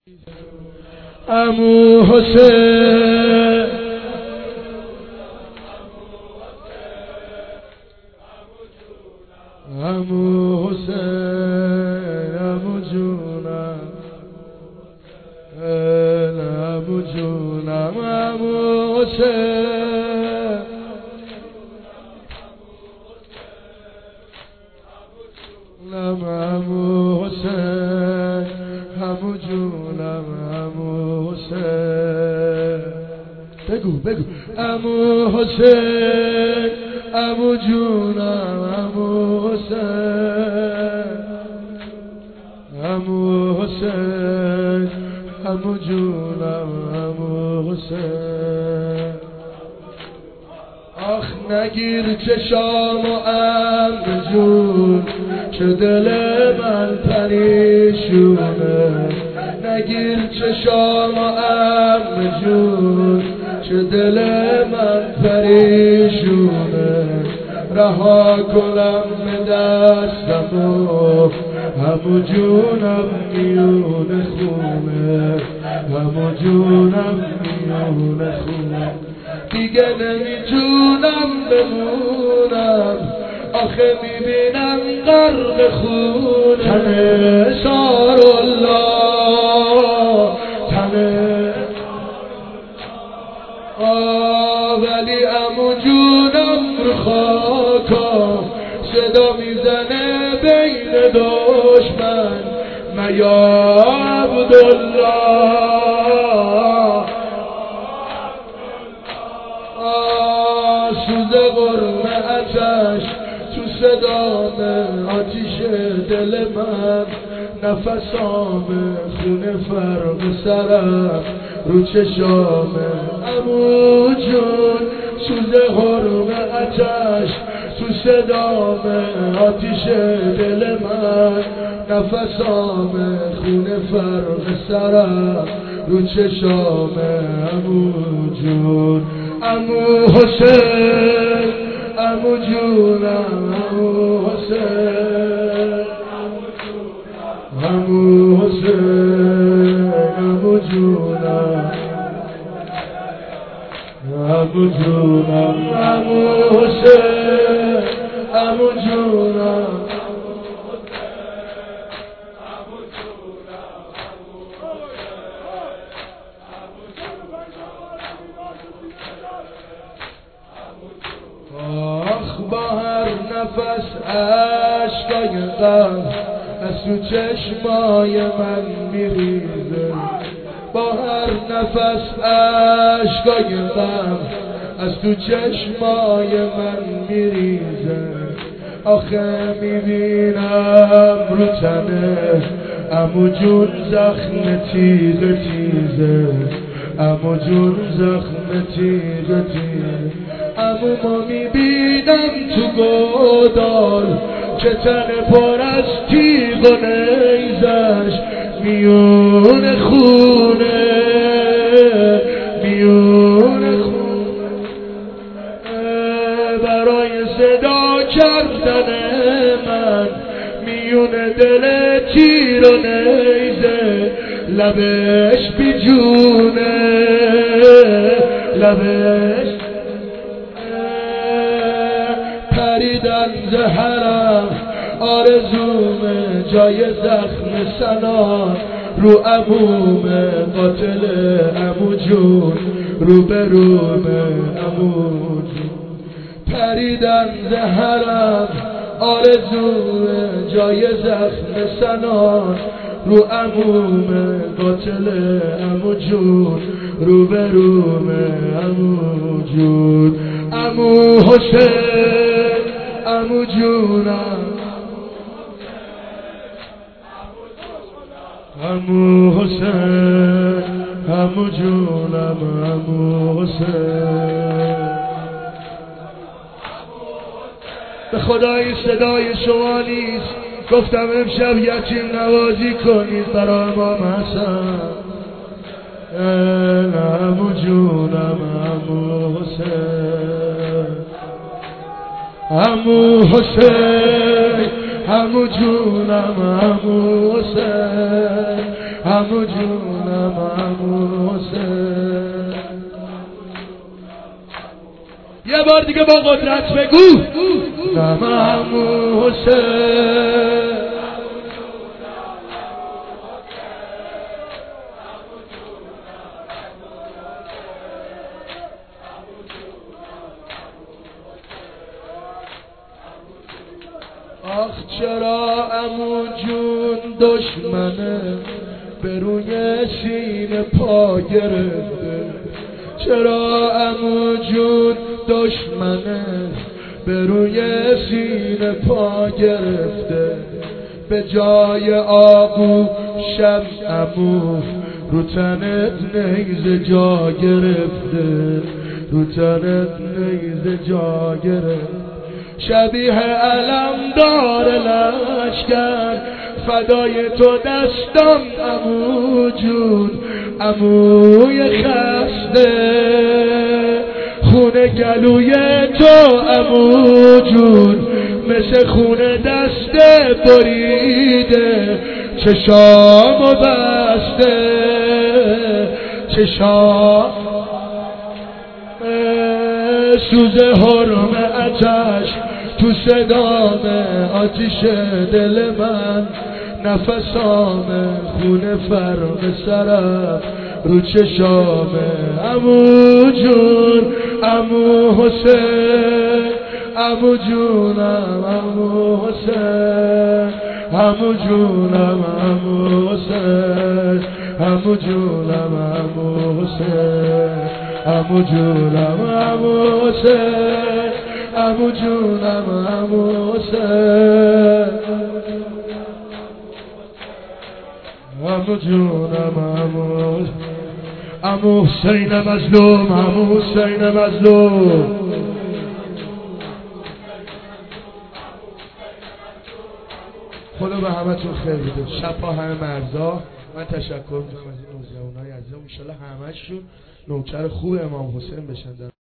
عمو حسین عمو حسین عمو جونم عمو جونم عمو حسین عمو حسین عمو جونم عمو حسین بگو عمو حسین عمو جونم عمو حسین عمو حسین عمو جونم عمو حسین آخ نگیر چشام و عمو جون چه دل من پریشونه نگیر چشام و عمو جون چه دل من پریشونه رها کنم به دستمو عمو جونم میونه خونه عمو جونم میونه خونه دیگه نمیتونم بمونم آخه میبینم غرق خونه تنه سارالله تنه ولی عمو جونم رو خاکم صدا میزنه بین دشمن میا عبدالله سوز قرم آتش تو صدام آتیش دل من نفسام خونه فرق سرم رو چشامه عمو جون سوز قرم آتش تو صدام آتیش دل من نفسام خونه فرق سرم رو چشامه عمو جون عمو حسین عمو جونم عمو حسین عمو حسین عمو جونم عمو جونم عمو حسین عمو جونم آخ با هر نفس عشقای غم از تو چشمای من میریزه با هر نفس عشقای غم از تو چشمای من میریزه آخه میبینم رو تنه عمو جون زخم تیغ تیزه عمو جون زخم تیغ تیزه عمو ما میبینم تو گودال که تن پر از تیغ و نیزش میونه خونه میونه خونه برای صدا کردن من میونه دل تیر و نیزه لبش بیجونه لبش پریدن زهرم آرزوم جای زخم سنان رو عموم قاتل عمو جون رو به روم عمو جون پریدن زهرم آرزوم جای زخم سنان رو عموم قاتل عمو جون رو به روم عمو جون عمو حسین عمو جونم عمو حسین عمو جونم عمو حسین به خدای صدای شما نیست گفتم امشب یتیم نوازی کنید برای امام حسن عمو جونم عمو حسین عمو حسین عمو جونم عمو حسین، عمو جونم عمو حسین. یه بار دیگه با قدرت بگو نم عمو حسین. آخ چرا عمو جون دشمنه به روی سینه پا گرفته، چرا عمو جون دشمنه به روی سینه پا گرفته، به جای آغوشم عمو رو تنت نیزه جا گرفته، رو تنت نیزه جا گرفته. شبیه علمدار لشکر فدای تو دستم عمو جون، عموی خسته خونه گلوی تو عمو جون، مثل خونه دسته بریده چشامو بسته، چشام سوز حرم آتش تو صدامه، آتیش دل من نفسامه، خونه فرق سرم رو چشامه. عمو جون عمو حسین، عمو جونم عمو حسین، عمو جونم عمو حسین، عمو جونم عمو حسین، عمو جونم عمو حسین، عمو جونم عمو حسین، عمو جونم عمو حسین مظلوم، عمو حسین مظلوم. خدا به همتون خیر بده. شب با همه مرزا من تشکر میکنم از این نوجوانای عزیزم. ان شاءالله همه‌شون نوکر خوب امام حسین بشن.